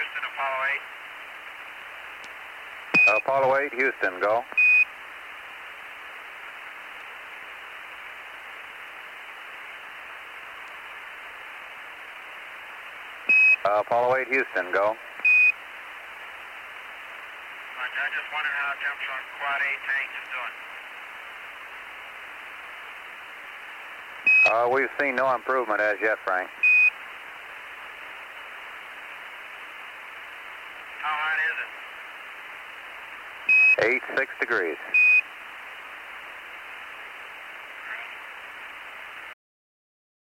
Houston, Apollo 8. Apollo 8, Houston, go. Apollo 8, Houston, go. I just wondered how temps on Quad 8 tanks is doing. We've seen no improvement as yet, Frank. How hot is it? 86 degrees.